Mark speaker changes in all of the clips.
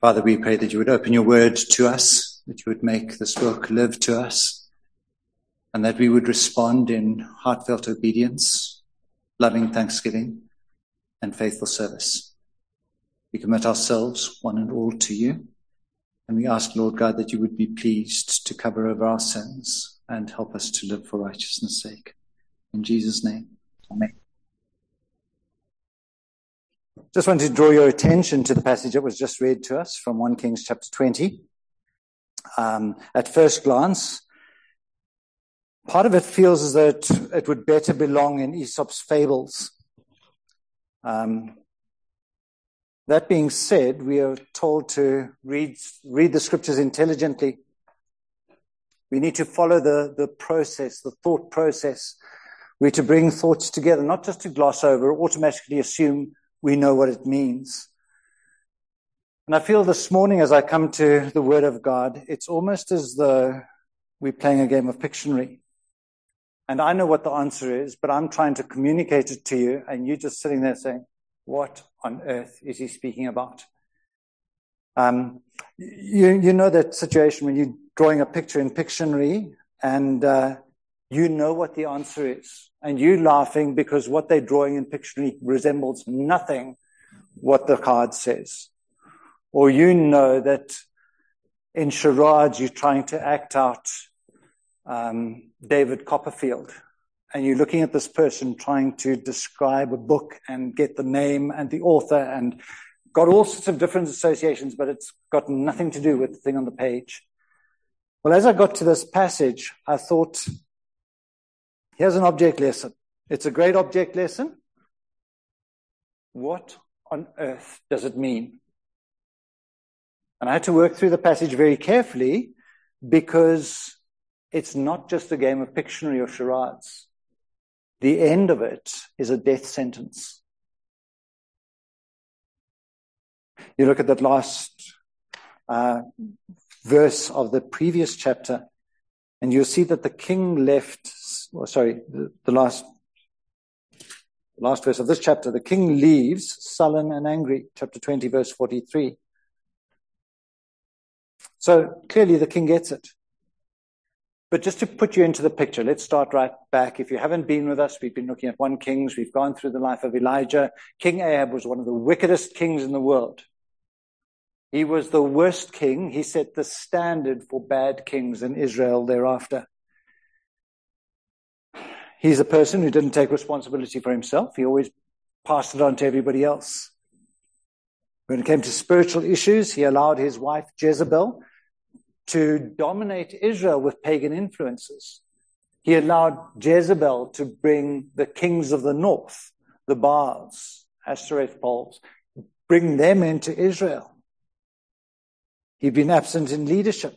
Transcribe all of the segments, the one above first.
Speaker 1: Father, we pray that you would open your word to us, that you would make this book live to us, and that we would respond in heartfelt obedience, loving thanksgiving, and faithful service. We commit ourselves, one and all, to you, and we ask, Lord God, that you would be pleased to cover over our sins and help us to live for righteousness' sake. In Jesus' name, amen. Just wanted to draw your attention to the passage that was just read to us from 1 Kings chapter 20. At first glance, part of it feels as though it would better belong in Aesop's fables. That being said, we are told to read the scriptures intelligently. We need to follow the process, the thought process. We're to bring thoughts together, not just to gloss over or automatically assume we know what it means. And I feel this morning as I come to the Word of God, it's almost as though we're playing a game of Pictionary. And I know what the answer is, but I'm trying to communicate it to you, and you're just sitting there saying, what on earth is he speaking about? You know that situation when you're drawing a picture in Pictionary, and you know what the answer is. And you're laughing because what they're drawing in Pictionary resembles nothing what the card says. Or you know that in charades you're trying to act out David Copperfield. And you're looking at this person trying to describe a book and get the name and the author and got all sorts of different associations, but it's got nothing to do with the thing on the page. Well, as I got to this passage, I thought, here's an object lesson. It's a great object lesson. What on earth does it mean? And I had to work through the passage very carefully because it's not just a game of Pictionary or charades. The end of it is a death sentence. You look at that last verse of the previous chapter, and you'll see that the king left, the last verse of this chapter, the king leaves sullen and angry, chapter 20, verse 43. So clearly the king gets it. But just to put you into the picture, let's start right back. If you haven't been with us, we've been looking at 1 Kings. We've gone through the life of Elijah. King Ahab was one of the wickedest kings in the world. He was the worst king. He set the standard for bad kings in Israel thereafter. He's a person who didn't take responsibility for himself. He always passed it on to everybody else. When it came to spiritual issues, he allowed his wife Jezebel to dominate Israel with pagan influences. He allowed Jezebel to bring the kings of the north, the Baals, Ashtoreth poles, bring them into Israel. He'd been absent in leadership.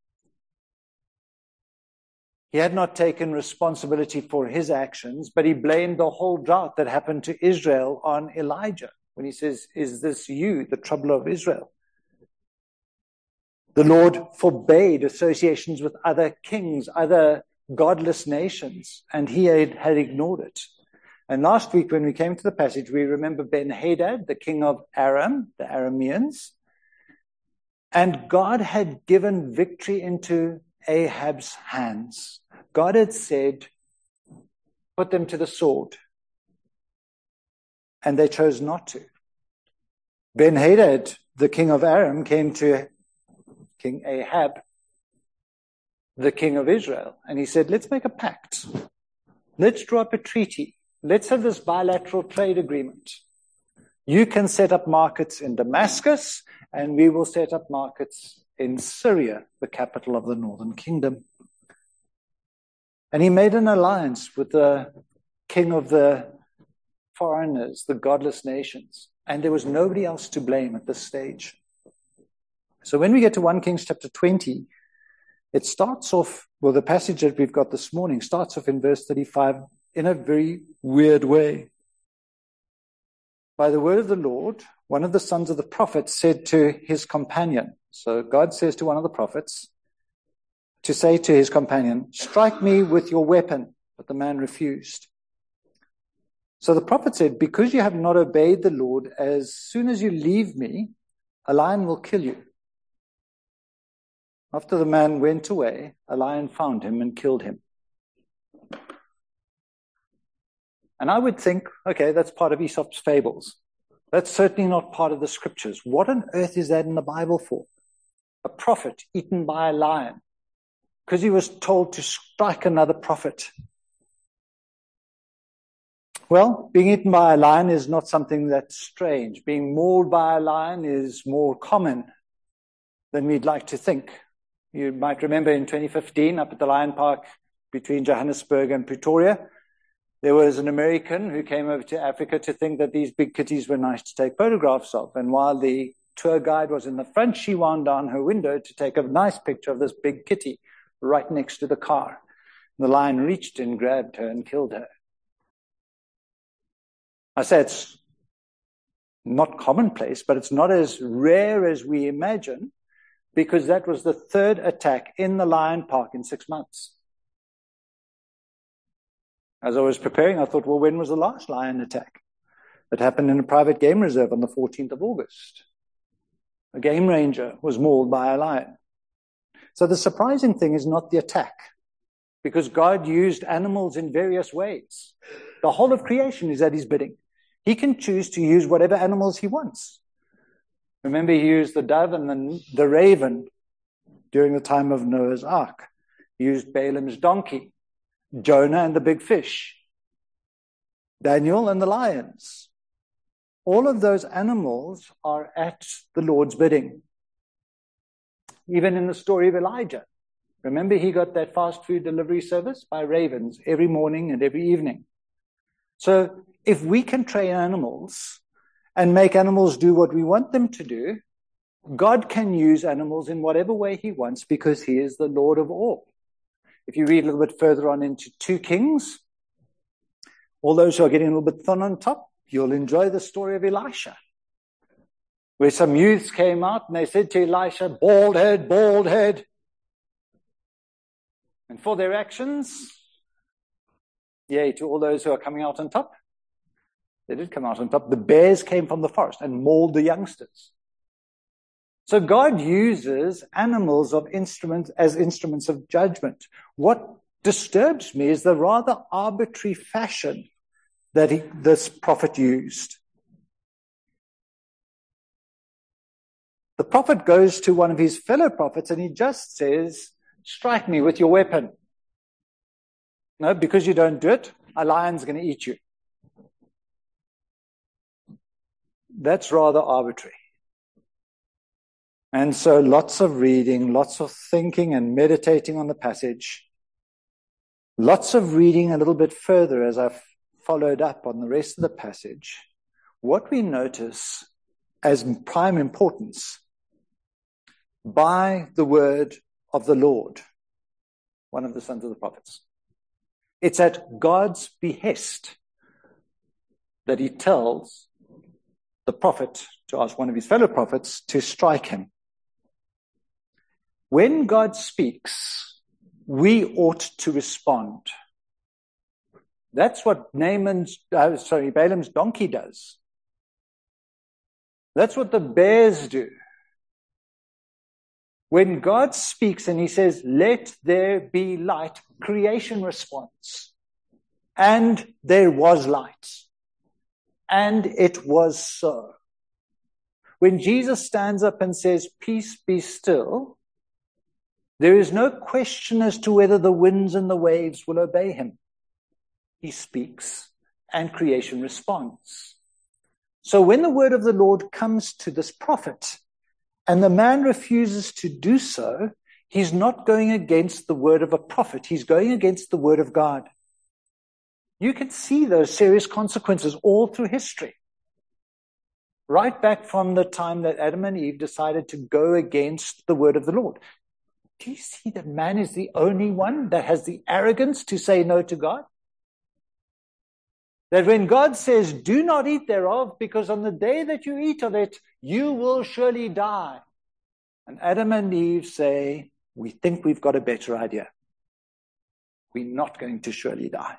Speaker 1: He had not taken responsibility for his actions, but he blamed the whole drought that happened to Israel on Elijah when he says, "Is this you, the troubler of Israel?" The Lord forbade associations with other kings, other godless nations, and he had ignored it. And last week when we came to the passage, we remember Ben-Hadad, the king of Aram, the Arameans, and God had given victory into Ahab's hands. God had said, put them to the sword. And they chose not to. Ben-Hadad, the king of Aram, came to King Ahab, the king of Israel, and he said, let's make a pact. Let's draw up a treaty. Let's have this bilateral trade agreement. You can set up markets in Damascus, and we will set up markets in Syria, the capital of the northern kingdom. And he made an alliance with the king of the foreigners, the godless nations. And there was nobody else to blame at this stage. So when we get to 1 Kings chapter 20, it starts off, well, the passage that we've got this morning starts off in verse 35 in a very weird way. By the word of the Lord, one of the sons of the prophet said to his companion, so God says to one of the prophets, to say to his companion, strike me with your weapon. But the man refused. So the prophet said, because you have not obeyed the Lord, as soon as you leave me, a lion will kill you. After the man went away, a lion found him and killed him. And I would think, okay, that's part of Aesop's fables. That's certainly not part of the scriptures. What on earth is that in the Bible for? A prophet eaten by a lion because he was told to strike another prophet. Well, being eaten by a lion is not something that's strange. Being mauled by a lion is more common than we'd like to think. You might remember in 2015 up at the Lion Park between Johannesburg and Pretoria, there was an American who came over to Africa to think that these big kitties were nice to take photographs of. And while the tour guide was in the front, she wound down her window to take a nice picture of this big kitty right next to the car. The lion reached and grabbed her and killed her. I say it's not commonplace, but it's not as rare as we imagine, because that was the third attack in the Lion Park in 6 months. As I was preparing, I thought, well, when was the last lion attack? It happened in a private game reserve on the 14th of August. A game ranger was mauled by a lion. So the surprising thing is not the attack, because God used animals in various ways. The whole of creation is at his bidding. He can choose to use whatever animals he wants. Remember, he used the dove and the raven during the time of Noah's Ark. He used Balaam's donkey, Jonah and the big fish, Daniel and the lions. All of those animals are at the Lord's bidding. Even in the story of Elijah. Remember, he got that fast food delivery service by ravens every morning and every evening. So if we can train animals and make animals do what we want them to do, God can use animals in whatever way he wants because he is the Lord of all. If you read a little bit further on into 2 Kings, all those who are getting a little bit thin on top, you'll enjoy the story of Elisha, where some youths came out and they said to Elisha, bald head, bald head. And for their actions, yea, to all those who are coming out on top, they did come out on top. The bears came from the forest and mauled the youngsters. So God uses animals as instruments of judgment. What disturbs me is the rather arbitrary fashion that this prophet used. The prophet goes to one of his fellow prophets and he just says, strike me with your weapon. No, because you don't do it, a lion's going to eat you. That's rather arbitrary. And so lots of reading, lots of thinking and meditating on the passage. Lots of reading a little bit further as I've followed up on the rest of the passage. What we notice as prime importance, by the word of the Lord, one of the sons of the prophets. It's at God's behest that he tells the prophet to ask one of his fellow prophets to strike him. When God speaks, we ought to respond. That's what Balaam's donkey does. That's what the bears do. When God speaks and he says, let there be light, creation responds. And there was light. And it was so. When Jesus stands up and says, peace be still, there is no question as to whether the winds and the waves will obey him. He speaks and creation responds. So when the word of the Lord comes to this prophet and the man refuses to do so, he's not going against the word of a prophet. He's going against the word of God. You can see those serious consequences all through history. Right back from the time that Adam and Eve decided to go against the word of the Lord. Do you see that man is the only one that has the arrogance to say no to God? That when God says, do not eat thereof, because on the day that you eat of it, you will surely die. And Adam and Eve say, we think we've got a better idea. We're not going to surely die.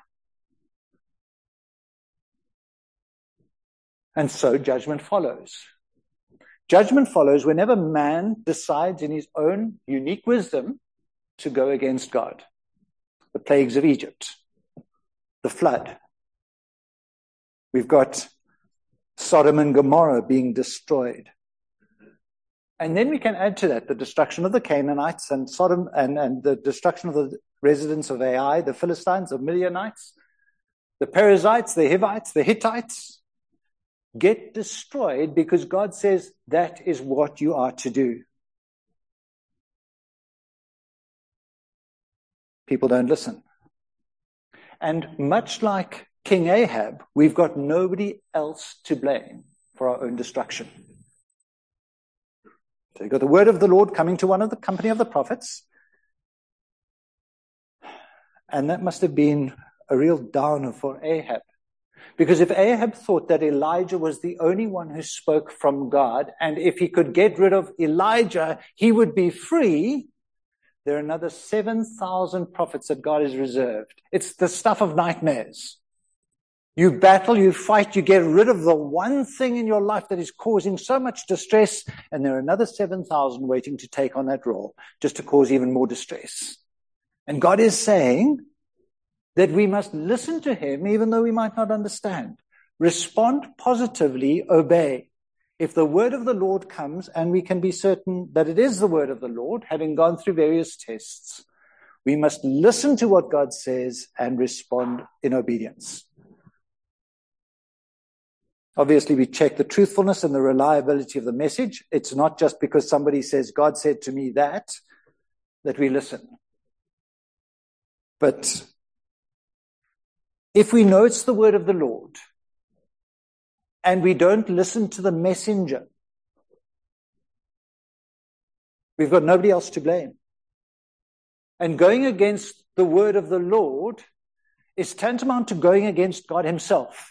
Speaker 1: And so judgment follows. Judgment follows whenever man decides in his own unique wisdom to go against God. The plagues of Egypt, the flood. We've got Sodom and Gomorrah being destroyed. And then we can add to that the destruction of the Canaanites and Sodom and the destruction of the residents of Ai, the Philistines, the Midianites, the Perizzites, the Hivites, the Hittites get destroyed because God says that is what you are to do. People don't listen. And much like King Ahab, we've got nobody else to blame for our own destruction. So you've got the word of the Lord coming to one of the company of the prophets. And that must have been a real downer for Ahab. Because if Ahab thought that Elijah was the only one who spoke from God, and if he could get rid of Elijah, he would be free, there are another 7,000 prophets that God has reserved. It's the stuff of nightmares. You battle, you fight, you get rid of the one thing in your life that is causing so much distress, and there are another 7,000 waiting to take on that role, just to cause even more distress. And God is saying that we must listen to him even though we might not understand. Respond positively, obey. If the word of the Lord comes, and we can be certain that it is the word of the Lord, having gone through various tests, we must listen to what God says and respond in obedience. Obviously, we check the truthfulness and the reliability of the message. It's not just because somebody says, God said to me that we listen. But if we know it's the word of the Lord, and we don't listen to the messenger, we've got nobody else to blame. And going against the word of the Lord is tantamount to going against God himself.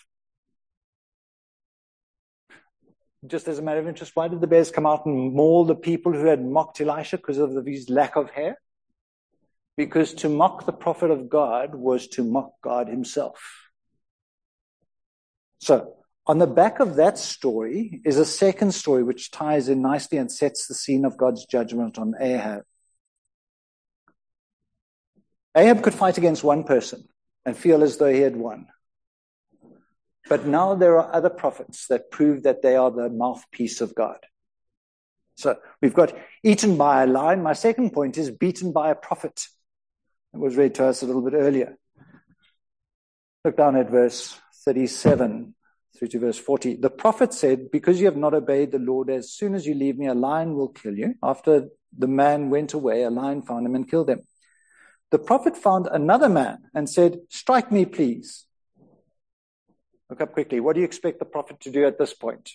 Speaker 1: Just as a matter of interest, why did the bears come out and maul the people who had mocked Elisha because of his lack of hair? Because to mock the prophet of God was to mock God himself. So, on the back of that story is a second story which ties in nicely and sets the scene of God's judgment on Ahab. Ahab could fight against one person and feel as though he had won. But now there are other prophets that prove that they are the mouthpiece of God. So we've got eaten by a lion. My second point is beaten by a prophet. It was read to us a little bit earlier. Look down at verse 37 through to verse 40. The prophet said, because you have not obeyed the Lord, as soon as you leave me, a lion will kill you. After the man went away, a lion found him and killed him. The prophet found another man and said, strike me, please. Look up quickly. What do you expect the prophet to do at this point?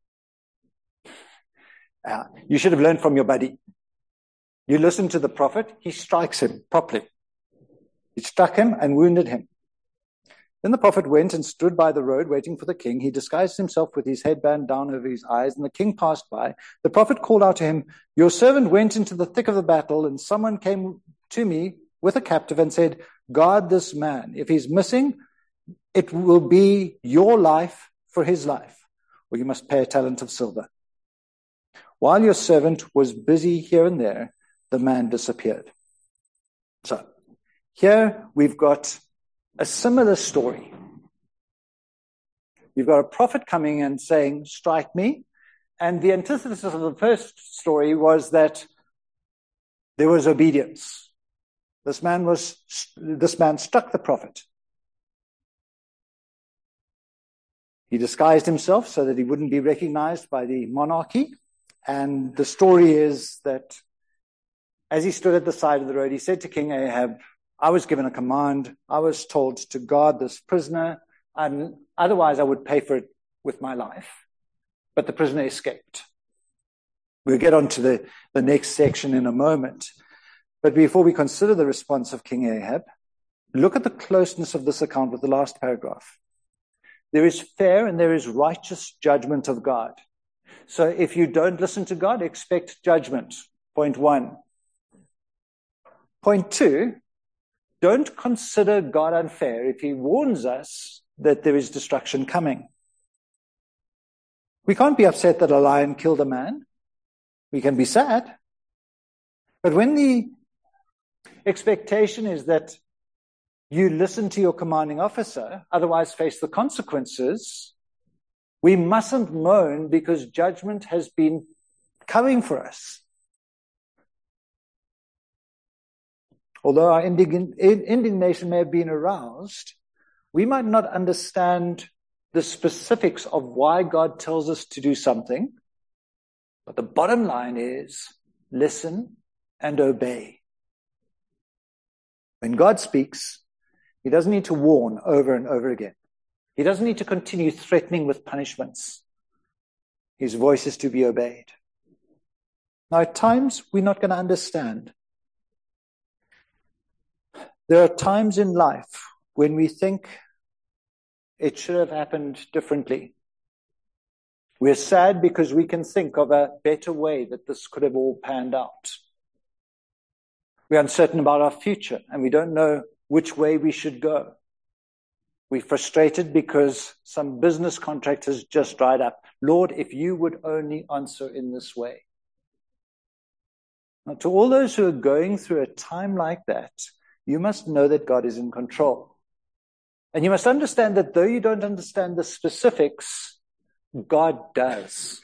Speaker 1: You should have learned from your buddy. You listen to the prophet, he strikes him properly. He struck him and wounded him. Then the prophet went and stood by the road waiting for the king. He disguised himself with his headband down over his eyes, and the king passed by. The prophet called out to him, your servant went into the thick of the battle, and someone came to me with a captive and said, guard this man. If he's missing, it will be your life for his life, or you must pay a talent of silver. While your servant was busy here and there, the man disappeared. So, here we've got a similar story. You've got a prophet coming and saying, strike me. And the antithesis of the first story was that there was obedience. This man struck the prophet. He disguised himself so that he wouldn't be recognized by the monarchy. And the story is that as he stood at the side of the road, he said to King Ahab, I was given a command. I was told to guard this prisoner, and otherwise I would pay for it with my life. But the prisoner escaped. We'll get on to the next section in a moment. But before we consider the response of King Ahab, look at the closeness of this account with the last paragraph. There is fair and there is righteous judgment of God. So if you don't listen to God, expect judgment. Point 1. Point 2, don't consider God unfair if he warns us that there is destruction coming. We can't be upset that a lion killed a man. We can be sad. But when the expectation is that you listen to your commanding officer, otherwise face the consequences, we mustn't moan because judgment has been coming for us. Although our indignation may have been aroused, we might not understand the specifics of why God tells us to do something. But the bottom line is, listen and obey. When God speaks, he doesn't need to warn over and over again. He doesn't need to continue threatening with punishments. His voice is to be obeyed. Now, at times, we're not going to understand. There are times in life when we think it should have happened differently. We're sad because we can think of a better way that this could have all panned out. We're uncertain about our future and we don't know which way we should go. We're frustrated because some business contract has just dried up. Lord, if you would only answer in this way. Now, to all those who are going through a time like that, you must know that God is in control. And you must understand that though you don't understand the specifics, God does.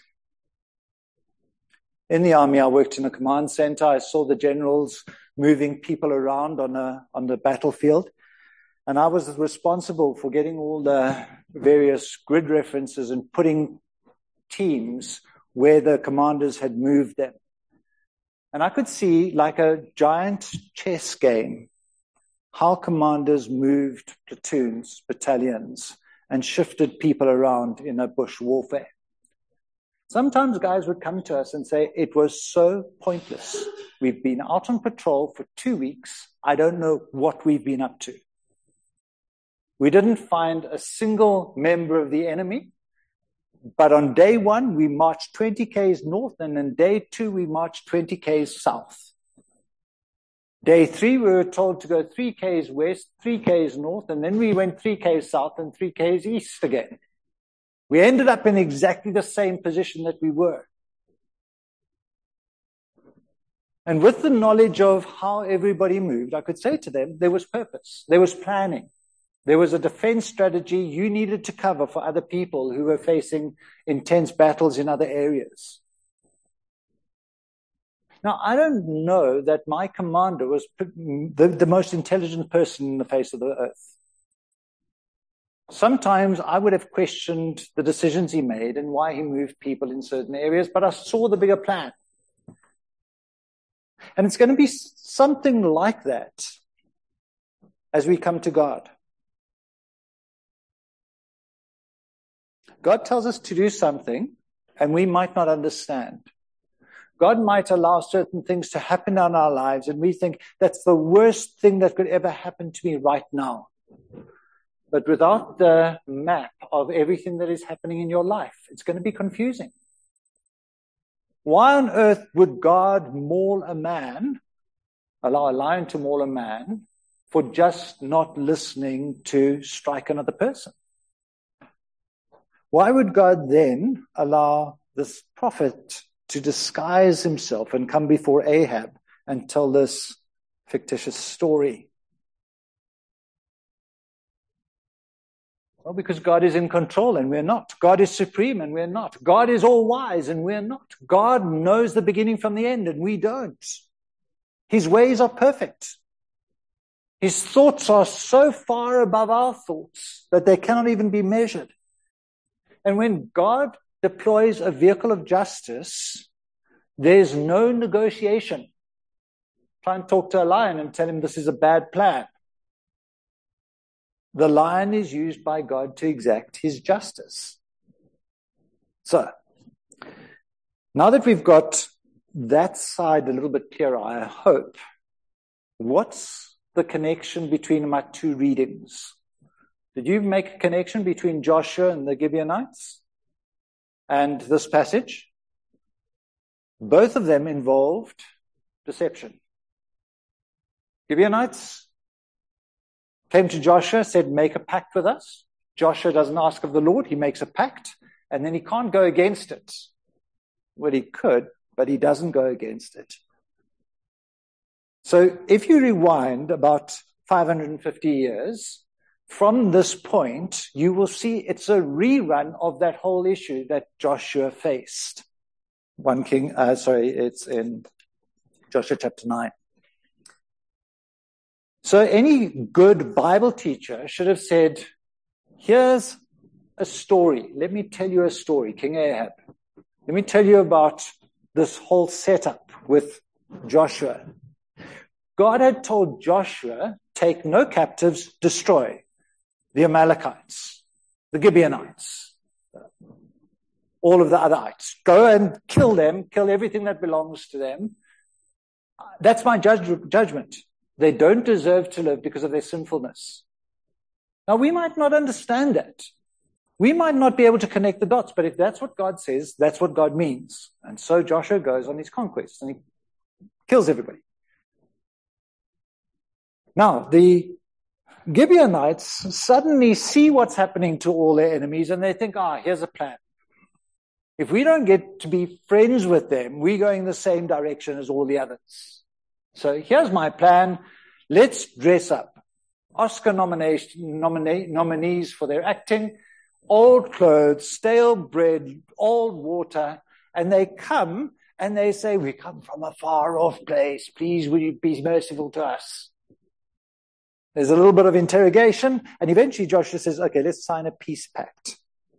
Speaker 1: In the army, I worked in a command center. I saw the generals moving people around on the battlefield. And I was responsible for getting all the various grid references and putting teams where the commanders had moved them. And I could see, like a giant chess game, how commanders moved platoons, battalions, and shifted people around in a bush warfare. Sometimes guys would come to us and say, it was so pointless. We've been out on patrol for 2 weeks. I don't know what we've been up to. We didn't find a single member of the enemy. But on day 1, we marched 20 k's north, and on day 2, we marched 20 k's south. Day 3, we were told to go 3 k's west, 3 k's north, and then we went 3 k's south and 3 k's east again. We ended up in exactly the same position that we were. And with the knowledge of how everybody moved, I could say to them, there was purpose, there was planning. There was a defense strategy you needed to cover for other people who were facing intense battles in other areas. Now, I don't know that my commander was the most intelligent person in the face of the earth. Sometimes I would have questioned the decisions he made and why he moved people in certain areas, but I saw the bigger plan. And it's going to be something like that as we come to God. God tells us to do something, and we might not understand. God might allow certain things to happen in our lives, and we think that's the worst thing that could ever happen to me right now. But without the map of everything that is happening in your life, it's going to be confusing. Why on earth would God maul a man, allow a lion to maul a man, for just not listening to strike another person? Why would God then allow this prophet to disguise himself and come before Ahab and tell this fictitious story? Well, because God is in control and we're not. God is supreme and we're not. God is all wise and we're not. God knows the beginning from the end and we don't. His ways are perfect. His thoughts are so far above our thoughts that they cannot even be measured. And when God deploys a vehicle of justice, there's no negotiation. Try and talk to a lion and tell him this is a bad plan. The lion is used by God to exact his justice. So, now that we've got that side a little bit clearer, I hope, what's the connection between my two readings? Did you make a connection between Joshua and the Gibeonites and this passage? Both of them involved deception. Gibeonites came to Joshua, said, make a pact with us. Joshua doesn't ask of the Lord, he makes a pact. and then he can't go against it. Well, he could, but he doesn't go against it. So if you rewind about 550 years, from this point, you will see it's a rerun of that whole issue that Joshua faced. It's in Joshua chapter 9. So any good Bible teacher should have said, here's a story. Let me tell you a story, King Ahab. Let me tell you about this whole setup with Joshua. God had told Joshua, take no captives, destroy the Amalekites, the Gibeonites, all of the other ites. Go and kill them, kill everything that belongs to them. That's my judgment. They don't deserve to live because of their sinfulness. Now, we might not understand that. We might not be able to connect the dots, but if that's what God says, that's what God means. And so Joshua goes on his conquest and he kills everybody. Now, the Gibeonites suddenly see what's happening to all their enemies and they think, here's a plan. If we don't get to be friends with them, we're going the same direction as all the others. So here's my plan. Let's dress up. Oscar nominees for their acting, old clothes, stale bread, old water, and they come and they say, we come from a far off place. Please, will you be merciful to us? There's a little bit of interrogation, and eventually Joshua says, okay, let's sign a peace pact.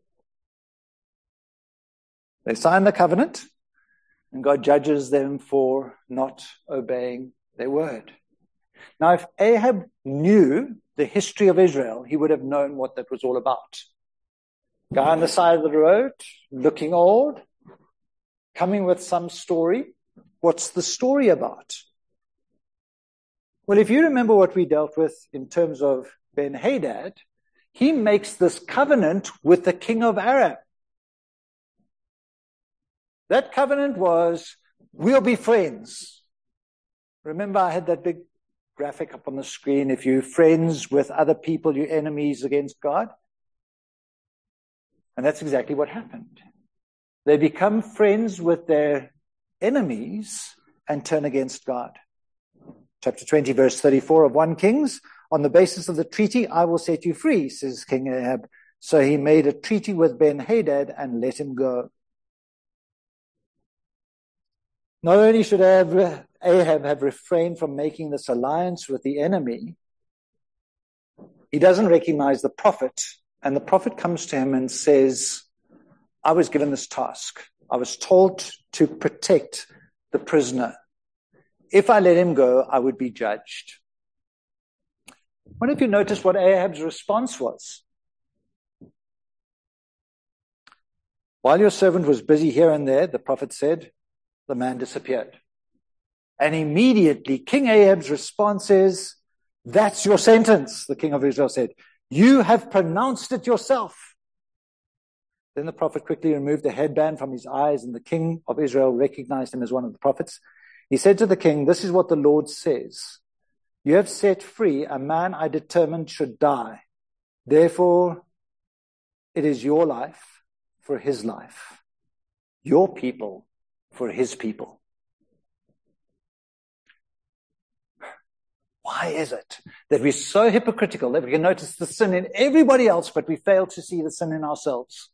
Speaker 1: They sign the covenant, and God judges them for not obeying their word. Now, if Ahab knew the history of Israel, he would have known what that was all about. Guy on the side of the road, looking old, coming with some story. What's the story about? Well, if you remember what we dealt with in terms of Ben-Hadad, he makes this covenant with the king of Aram. That covenant was, we'll be friends. Remember, I had that big graphic up on the screen. If you're friends with other people, you're enemies against God. And that's exactly what happened. They become friends with their enemies and turn against God. Chapter 20, verse 34 of 1 Kings, on the basis of the treaty, I will set you free, says King Ahab. So he made a treaty with Ben-Hadad and let him go. Not only should Ahab have refrained from making this alliance with the enemy, he doesn't recognize the prophet, and the prophet comes to him and says, I was given this task. I was told to protect the prisoner. If I let him go, I would be judged. I wonder if you noticed what Ahab's response was. While your servant was busy here and there, the prophet said, the man disappeared. And immediately King Ahab's response is, that's your sentence, the king of Israel said. You have pronounced it yourself. Then the prophet quickly removed the headband from his eyes, and the king of Israel recognized him as one of the prophets. He said to the king, this is what the Lord says. You have set free a man I determined should die. Therefore, it is your life for his life, your people for his people. Why is it that we're so hypocritical that we can notice the sin in everybody else, but we fail to see the sin in ourselves?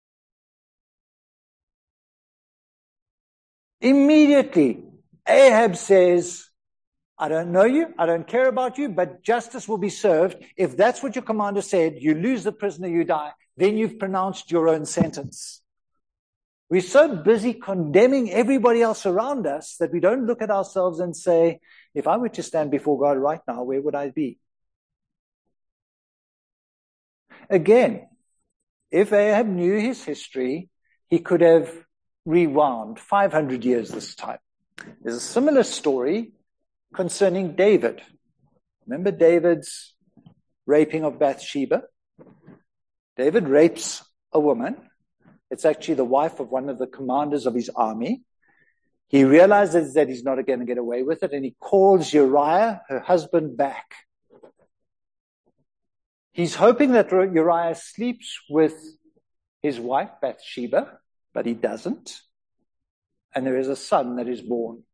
Speaker 1: Immediately, Ahab says, I don't know you, I don't care about you, but justice will be served. If that's what your commander said, you lose the prisoner, you die, then you've pronounced your own sentence. We're so busy condemning everybody else around us that we don't look at ourselves and say, if I were to stand before God right now, where would I be? Again, if Ahab knew his history, he could have rewound 500 years this time. There's a similar story concerning David. Remember David's raping of Bathsheba? David rapes a woman. It's actually the wife of one of the commanders of his army. He realizes that he's not going to get away with it, and he calls Uriah, her husband, back. He's hoping that Uriah sleeps with his wife Bathsheba, but he doesn't. And there is a son that is born.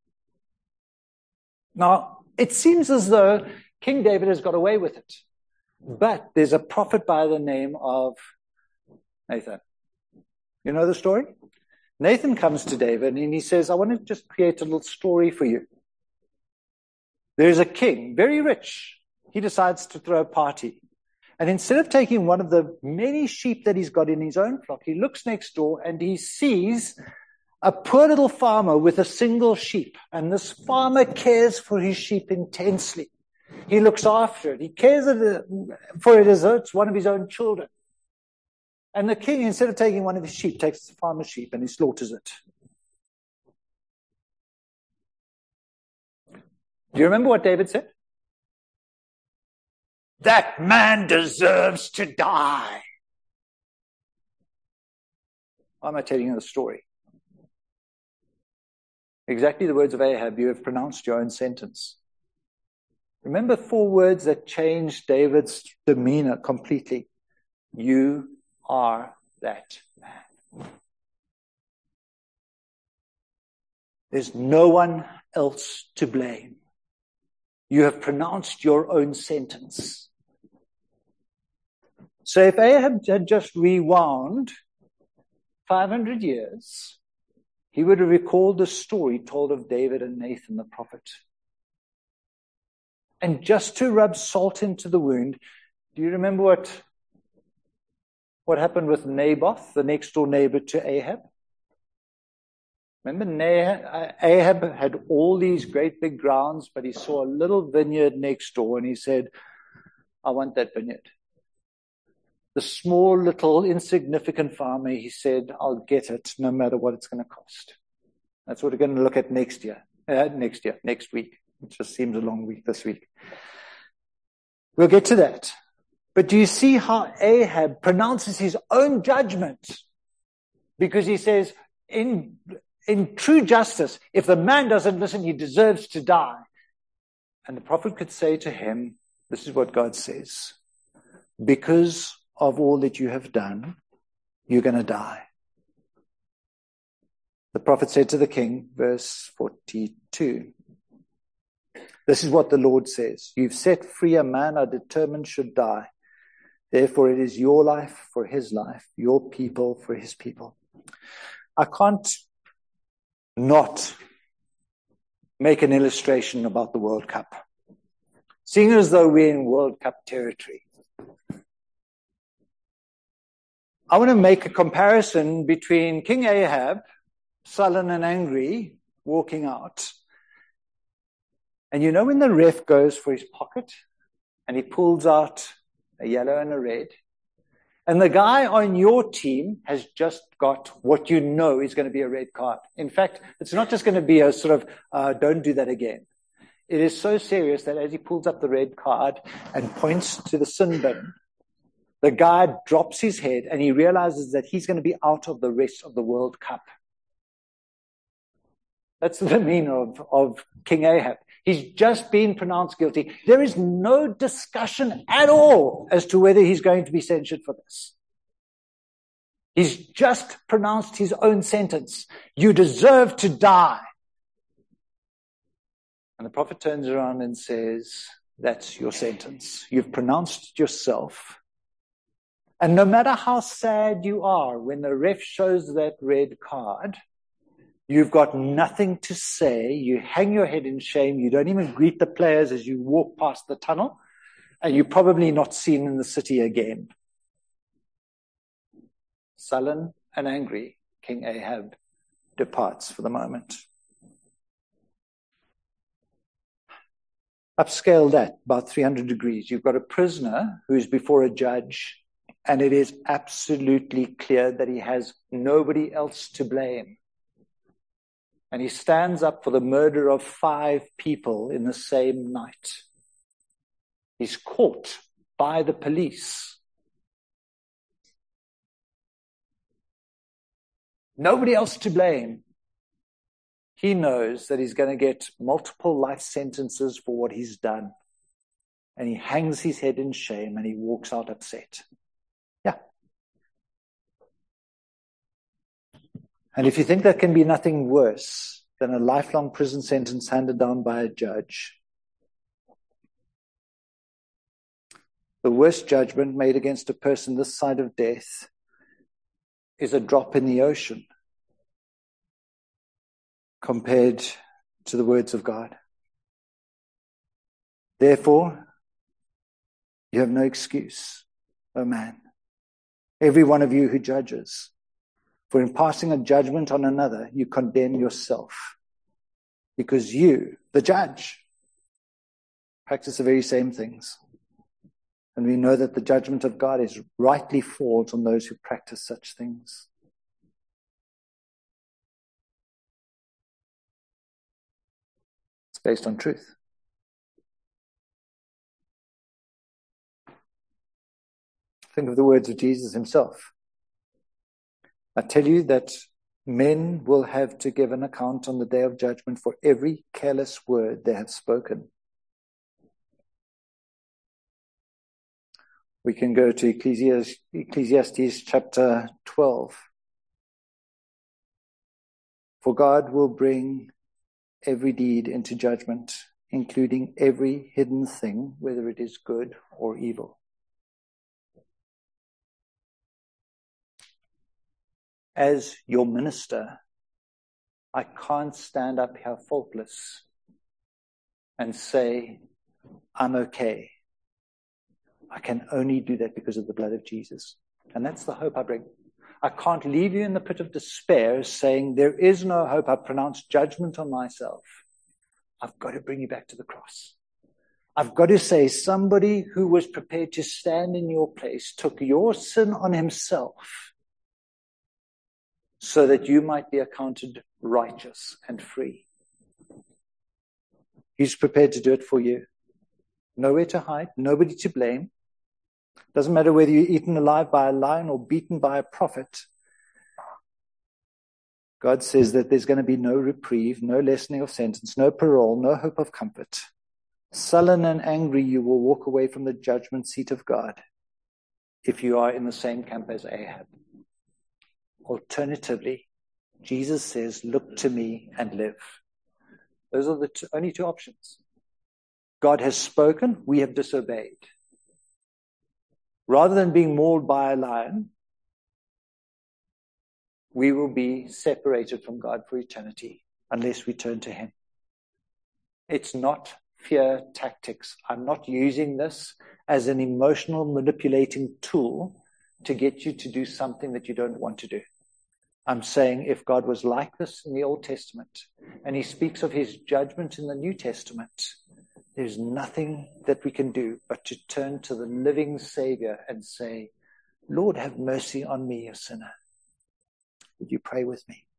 Speaker 1: Now, it seems as though King David has got away with it. But there's a prophet by the name of Nathan. You know the story? Nathan comes to David and he says, I want to just create a little story for you. There's a king, very rich. He decides to throw a party. And instead of taking one of the many sheep that he's got in his own flock, he looks next door and he sees a poor little farmer with a single sheep. And this farmer cares for his sheep intensely. He looks after it. He cares for it as though it's one of his own children. And the king, instead of taking one of his sheep, takes the farmer's sheep and he slaughters it. Do you remember what David said? That man deserves to die. Why am I telling you the story? Exactly the words of Ahab, you have pronounced your own sentence. Remember 4 words that changed David's demeanor completely. You are that man. There's no one else to blame. You have pronounced your own sentence. So if Ahab had just rewound 500 years, he would have recalled the story told of David and Nathan the prophet. And just to rub salt into the wound, do you remember what happened with Naboth, the next door neighbor to Ahab? Remember, Ahab had all these great big grounds, but he saw a little vineyard next door and he said, I want that vineyard. The small, little, insignificant farmer, he said, I'll get it no matter what it's going to cost. That's what we're going to look at next week. It just seems a long week this week. We'll get to that. But do you see how Ahab pronounces his own judgment? Because he says, in true justice, if the man doesn't listen, he deserves to die. And the prophet could say to him, this is what God says. Because of all that you have done, you're going to die. The prophet said to the king, verse 42, this is what the Lord says. You've set free a man I determined should die. Therefore it is your life for his life, your people for his people. I can't not make an illustration about the World Cup. Seeing as though we're in World Cup territory, I want to make a comparison between King Ahab, sullen and angry, walking out. And you know when the ref goes for his pocket and he pulls out a yellow and a red, and the guy on your team has just got what you know is going to be a red card. In fact, it's not just going to be a sort of, don't do that again. It is so serious that as he pulls up the red card and points to the sin bin, the guy drops his head and he realizes that he's going to be out of the rest of the World Cup. That's the demeanor of King Ahab. He's just been pronounced guilty. There is no discussion at all as to whether he's going to be censured for this. He's just pronounced his own sentence. You deserve to die. And the prophet turns around and says, that's your sentence. You've pronounced it yourself. And no matter how sad you are when the ref shows that red card, you've got nothing to say. You hang your head in shame. You don't even greet the players as you walk past the tunnel. And you're probably not seen in the city again. Sullen and angry, King Ahab departs for the moment. Upscale that about 300 degrees. You've got a prisoner who is before a judge, and it is absolutely clear that he has nobody else to blame. And he stands up for the murder of 5 people in the same night. He's caught by the police. Nobody else to blame. He knows that he's going to get multiple life sentences for what he's done. And he hangs his head in shame and he walks out upset. Yeah. And if you think that can be nothing worse than a lifelong prison sentence handed down by a judge, the worst judgment made against a person this side of death is a drop in the ocean compared to the words of God. Therefore, you have no excuse, O man, every one of you who judges. For in passing a judgment on another, you condemn yourself, because you, the judge, practice the very same things. And we know that the judgment of God is rightly falls on those who practice such things. It's based on truth. Think of the words of Jesus himself. I tell you that men will have to give an account on the day of judgment for every careless word they have spoken. We can go to Ecclesiastes chapter 12. For God will bring every deed into judgment, including every hidden thing, whether it is good or evil. As your minister, I can't stand up here faultless and say, I'm okay. I can only do that because of the blood of Jesus. And that's the hope I bring. I can't leave you in the pit of despair saying, there is no hope. I've pronounced judgment on myself. I've got to bring you back to the cross. I've got to say, somebody who was prepared to stand in your place took your sin on himself so that you might be accounted righteous and free. He's prepared to do it for you. Nowhere to hide, nobody to blame. Doesn't matter whether you're eaten alive by a lion or beaten by a prophet. God says that there's going to be no reprieve, no lessening of sentence, no parole, no hope of comfort. Sullen and angry, you will walk away from the judgment seat of God if you are in the same camp as Ahab. Alternatively, Jesus says, look to me and live. Those are the only two options. God has spoken, we have disobeyed. Rather than being mauled by a lion, we will be separated from God for eternity unless we turn to him. It's not fear tactics. I'm not using this as an emotional manipulating tool to get you to do something that you don't want to do. I'm saying if God was like this in the Old Testament, and he speaks of his judgment in the New Testament, there's nothing that we can do but to turn to the living Savior and say, Lord, have mercy on me, a sinner. Would you pray with me?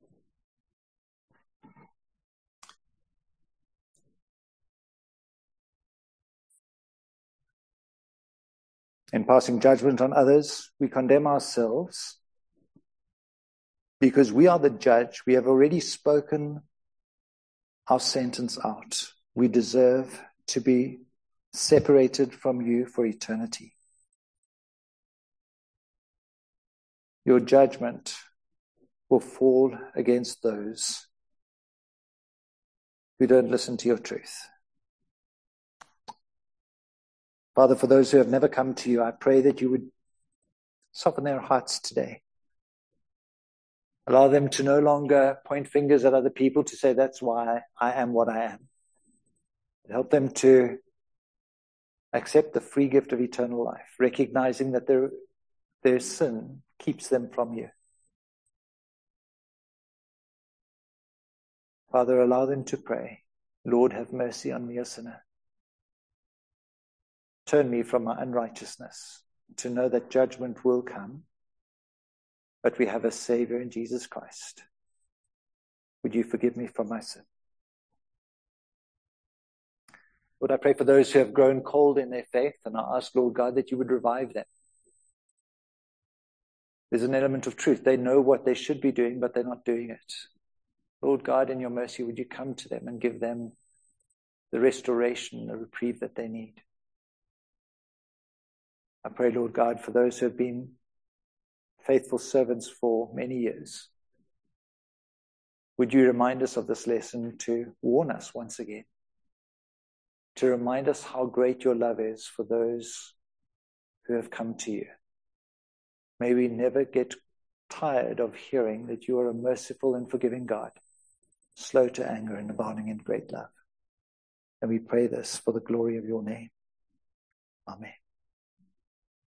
Speaker 1: In passing judgment on others, we condemn ourselves because we are the judge. We have already spoken our sentence out. We deserve to be separated from you for eternity. Your judgment will fall against those who don't listen to your truth. Father, for those who have never come to you, I pray that you would soften their hearts today. Allow them to no longer point fingers at other people to say, that's why I am what I am. Help them to accept the free gift of eternal life, recognizing that their sin keeps them from you. Father, allow them to pray, Lord, have mercy on me, a sinner. Turn me from my unrighteousness, to know that judgment will come, but we have a Savior in Jesus Christ. Would you forgive me from my sin? Lord, I pray for those who have grown cold in their faith, and I ask, Lord God, that you would revive them. There's an element of truth. They know what they should be doing, but they're not doing it. Lord God, in your mercy, would you come to them and give them the restoration, the reprieve that they need? I pray, Lord God, for those who have been faithful servants for many years. Would you remind us of this lesson to warn us once again, to remind us how great your love is for those who have come to you. May we never get tired of hearing that you are a merciful and forgiving God, slow to anger and abounding in great love. And we pray this for the glory of your name. Amen.